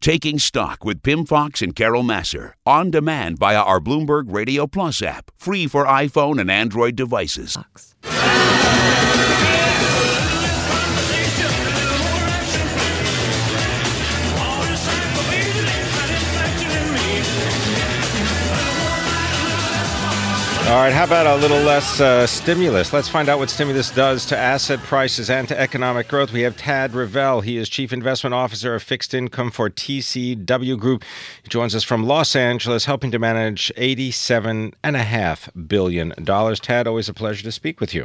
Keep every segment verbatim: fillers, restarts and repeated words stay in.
Taking Stock with Pimm Fox and Carol Massar. On demand via our Bloomberg Radio Plus app. Free for iPhone and Android devices. All right, how about a little less uh, stimulus? Let's find out what stimulus does to asset prices and to economic growth. We have Tad Rivell. He is Chief Investment Officer of Fixed Income for T C W Group. He joins us from Los Angeles, helping to manage eighty-seven point five billion dollars. Tad, always a pleasure to speak with you.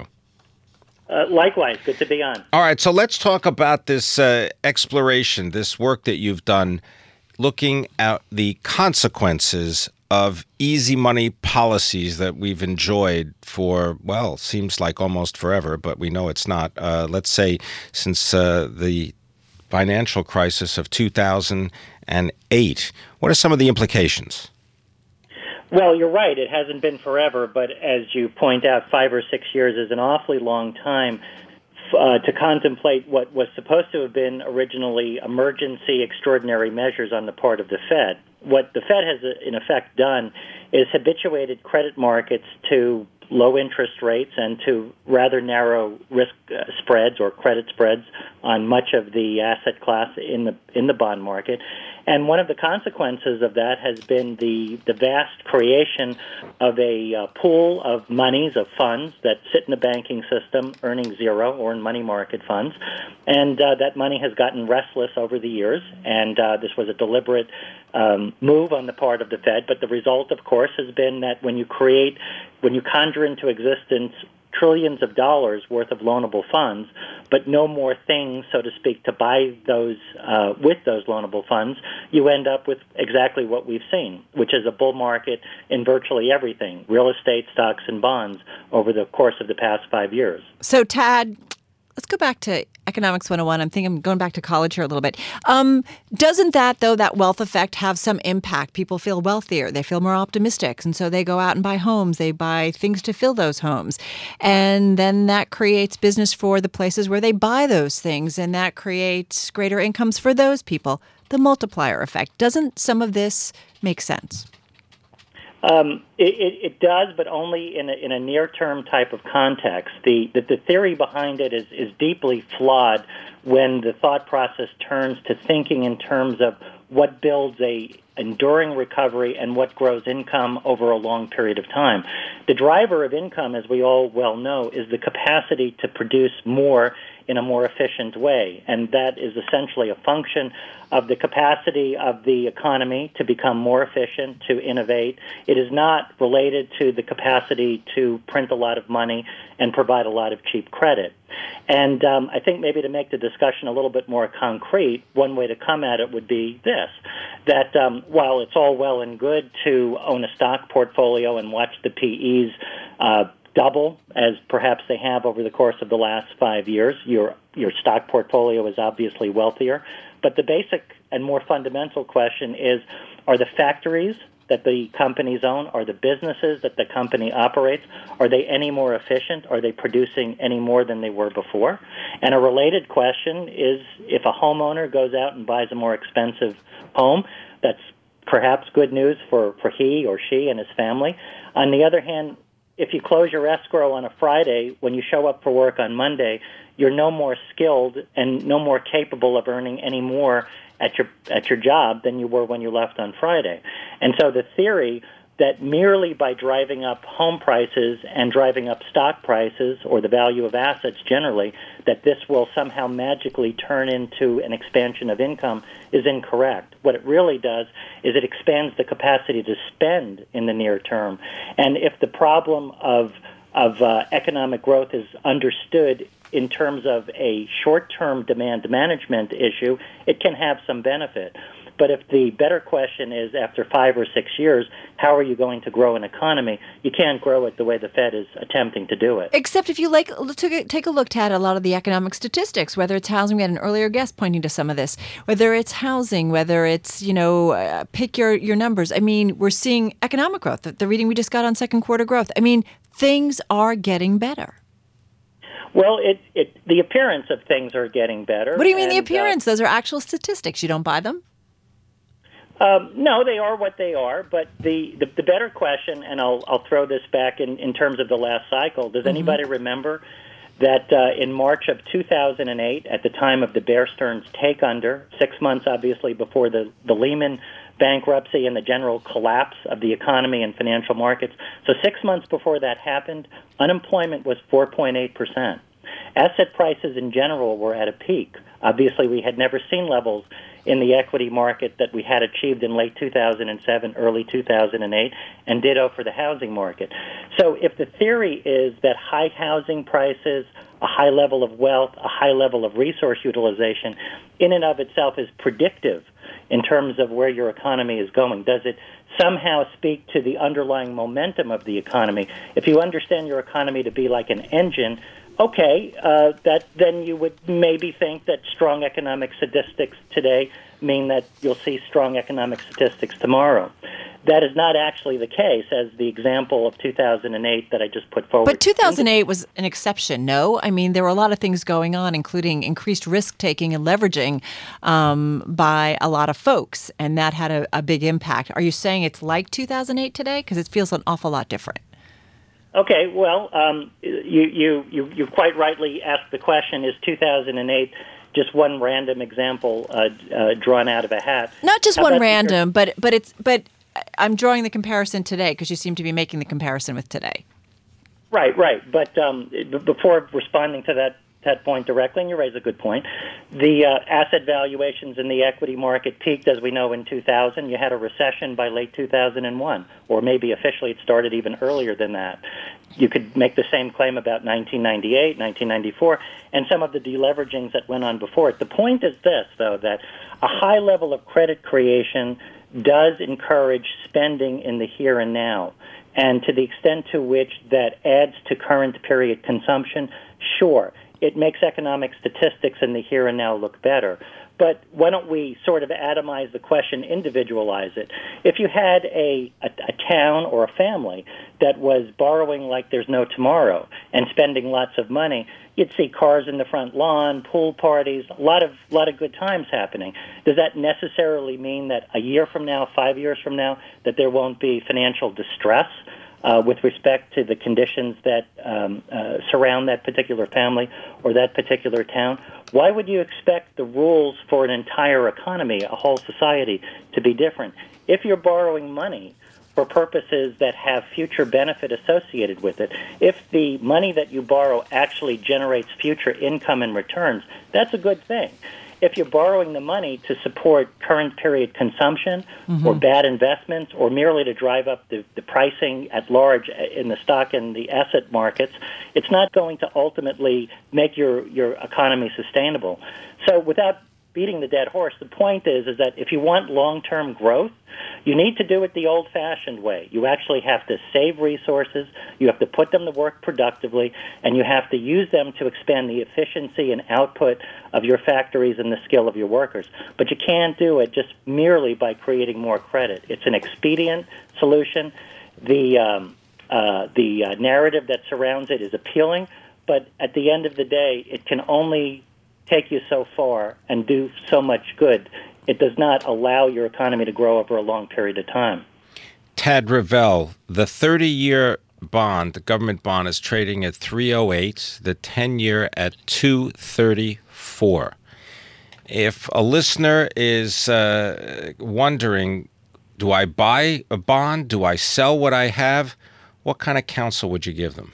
Uh, likewise, good to be on. All right, so let's talk about this uh, exploration, this work that you've done, looking at the consequences of easy money policies that we've enjoyed for, well, seems like almost forever, but we know it's not. Uh, let's say since uh, the financial crisis of two thousand eight. What are some of the implications? Well, you're right. It hasn't been forever, but as you point out, five or six years is an awfully long time uh, to contemplate what was supposed to have been originally emergency extraordinary measures on the part of the Fed. What the Fed has, in effect, done is habituated credit markets to low interest rates and to rather narrow risk uh, spreads or credit spreads on much of the asset class in the in the bond market. And one of the consequences of that has been the, the vast creation of a uh, pool of monies, of funds that sit in the banking system earning zero or in money market funds. And uh, that money has gotten restless over the years. And uh, this was a deliberate um, move on the part of the Fed. But the result, of course, has been that when you create, when you conjure into existence trillions of dollars worth of loanable funds, but no more things, so to speak, to buy those uh, with those loanable funds, you end up with exactly what we've seen, which is a bull market in virtually everything, real estate, stocks, and bonds over the course of the past five years. So, Tad, let's go back to Economics one oh one. I'm thinking I'm going back to college here a little bit. Um, doesn't that, though, that wealth effect have some impact? People feel wealthier. They feel more optimistic. And so they go out and buy homes. They buy things to fill those homes. And then that creates business for the places where they buy those things. And that creates greater incomes for those people. The multiplier effect. Doesn't some of this make sense? Um, it, it, it does, but only in a, in a near-term type of context. The, the the theory behind it is, is deeply flawed when the thought process turns to thinking in terms of what builds a enduring recovery and what grows income over a long period of time. The driver of income, as we all well know, is the capacity to produce more in a more efficient way, and that is essentially a function of the capacity of the economy to become more efficient, to innovate. It is not related to the capacity to print a lot of money and provide a lot of cheap credit. And um, I think maybe to make the discussion a little bit more concrete, one way to come at it would be this, that um, while it's all well and good to own a stock portfolio and watch the P Es uh, double, as perhaps they have over the course of the last five years, your your stock portfolio is obviously wealthier. But the basic and more fundamental question is, are the factories that the companies own, are the businesses that the company operates, are they any more efficient? Are they producing any more than they were before? And a related question is, if a homeowner goes out and buys a more expensive home, that's perhaps good news for, for he or she and his family. On the other hand, if you close your escrow on a Friday, when you show up for work on Monday, you're no more skilled and no more capable of earning any more at your at your job than you were when you left on Friday. And so the theory that merely by driving up home prices and driving up stock prices or the value of assets generally, that this will somehow magically turn into an expansion of income is incorrect. What it really does is it expands the capacity to spend in the near term. And if the problem of of uh, economic growth is understood in terms of a short-term demand management issue, it can have some benefit. But if the better question is, after five or six years, how are you going to grow an economy? You can't grow it the way the Fed is attempting to do it. Except if you like, take a look at a lot of the economic statistics, whether it's housing. We had an earlier guest pointing to some of this. Whether it's housing, whether it's, you know, uh, pick your, your numbers. I mean, we're seeing economic growth, the, the reading we just got on second quarter growth. I mean, things are getting better. Well, it, it the appearance of things are getting better. What do you mean and, the appearance? Uh, Those are actual statistics. You don't buy them? Um, no, they are what they are. But the, the, the better question, and I'll I'll throw this back in, in terms of the last cycle. Does mm-hmm. anybody remember that uh, in March of two thousand eight, at the time of the Bear Stearns take under, six months obviously before the, the Lehman bankruptcy and the general collapse of the economy and financial markets, so six months before that happened, unemployment was four point eight percent. Asset prices in general were at a peak. Obviously, we had never seen levels in the equity market that we had achieved in late two thousand seven, early two thousand eight, and ditto for the housing market. So if the theory is that high housing prices, a high level of wealth, a high level of resource utilization, in and of itself is predictive in terms of where your economy is going, does it somehow speak to the underlying momentum of the economy? If you understand your economy to be like an engine, okay, uh, that then you would maybe think that strong economic statistics today mean that you'll see strong economic statistics tomorrow. That is not actually the case, as the example of two thousand eight that I just put forward. But two thousand eight was an exception, no? I mean, there were a lot of things going on, including increased risk-taking and leveraging um, by a lot of folks, and that had a, a big impact. Are you saying it's like two thousand eight today? Because it feels an awful lot different. Okay, well, um, you, you, you, you quite rightly asked the question, is two thousand eight just one random example uh, uh, drawn out of a hat? Not just How one about random, but but it's but I'm drawing the comparison today because you seem to be making the comparison with today. Right, right. But um, before responding to that that point directly, and you raise a good point, the uh, asset valuations in the equity market peaked, as we know, in two thousand. You had a recession by late two thousand one, or maybe officially it started even earlier than that. You could make the same claim about nineteen ninety-eight, nineteen ninety-four, and some of the deleveragings that went on before it. The point is this, though, that a high level of credit creation does encourage spending in the here and now. And to the extent to which that adds to current period consumption, sure, it makes economic statistics in the here and now look better. But why don't we sort of atomize the question, individualize it? If you had a, a, a town or a family that was borrowing like there's no tomorrow and spending lots of money, you'd see cars in the front lawn, pool parties, a lot of lot of good times happening. Does that necessarily mean that a year from now, five years from now, that there won't be financial distress uh, with respect to the conditions that um, uh, surround that particular family or that particular town? Why would you expect the rules for an entire economy, a whole society, to be different? If you're borrowing money for purposes that have future benefit associated with it, if the money that you borrow actually generates future income and returns, that's a good thing. If you're borrowing the money to support current period consumption mm-hmm. or bad investments or merely to drive up the, the pricing at large in the stock and the asset markets, it's not going to ultimately make your, your economy sustainable. So without beating the dead horse, the point is is that if you want long-term growth, you need to do it the old-fashioned way. You actually have to save resources, you have to put them to work productively, and you have to use them to expand the efficiency and output of your factories and the skill of your workers. But you can't do it just merely by creating more credit. It's an expedient solution. The, um, uh, the uh, narrative that surrounds it is appealing, but at the end of the day, it can only take you so far and do so much good. It does not allow your economy to grow over a long period of time. Tad Rivelle, the thirty-year bond, the government bond, is trading at three oh eight, the ten-year at two thirty-four. If a listener is uh, wondering, do I buy a bond? Do I sell what I have? What kind of counsel would you give them?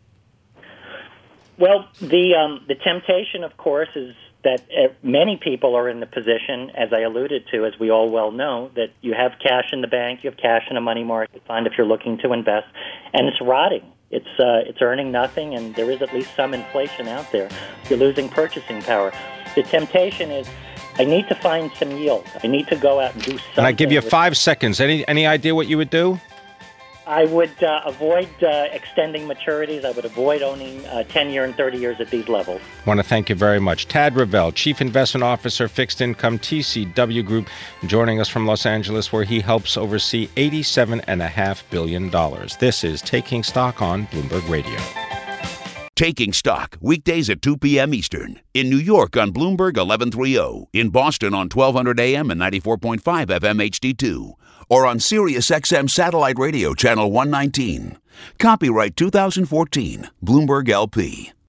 Well, the um, the temptation, of course, is that uh, many people are in the position, as I alluded to, as we all well know, that you have cash in the bank, you have cash in a money market fund if you're looking to invest, and it's rotting. It's uh, it's earning nothing, and there is at least some inflation out there. You're losing purchasing power. The temptation is, I need to find some yield. I need to go out and do something. And I give you five seconds. Any any idea what you would do? I would uh, avoid uh, extending maturities. I would avoid owning uh, ten-year and thirty years at these levels. I want to thank you very much. Tad Rivelle, Chief Investment Officer, Fixed Income, T C W Group, joining us from Los Angeles, where he helps oversee eighty-seven point five billion dollars. This is Taking Stock on Bloomberg Radio. Taking Stock, weekdays at two p.m. Eastern. In New York on Bloomberg eleven thirty. In Boston on twelve hundred A M and ninety-four point five F M H D two. Or on Sirius X M Satellite Radio Channel one nineteen. Copyright two thousand fourteen. Bloomberg L P.